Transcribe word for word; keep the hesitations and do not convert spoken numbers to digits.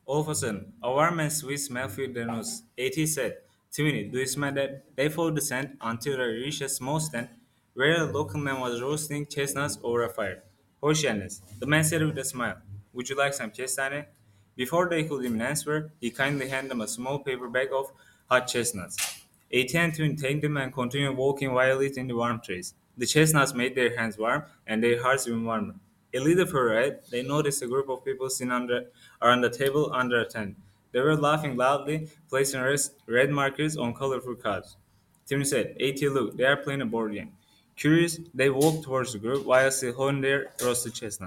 All of a sudden, a warm and sweet smell filled their nose. A T said, Timmy, do you smell that? They followed the scent until they reached a small stand where a local man was roasting chestnuts over a fire. Hoshianes, the man said with a smile, would you like some chestnut? Before they could even answer, he kindly handed them a small paper bag of hot chestnuts. A T and Twin thanked them and continued walking while eating the warm trays. The chestnuts made their hands warm and their hearts even warmer. A little further ahead, they noticed a group of people sitting under, around a table under a tent. They were laughing loudly, placing res- red markers on colorful cards. Tim said, AT, look, they are playing a board game. Curious, they walked towards the group while still holding their roasted chestnuts.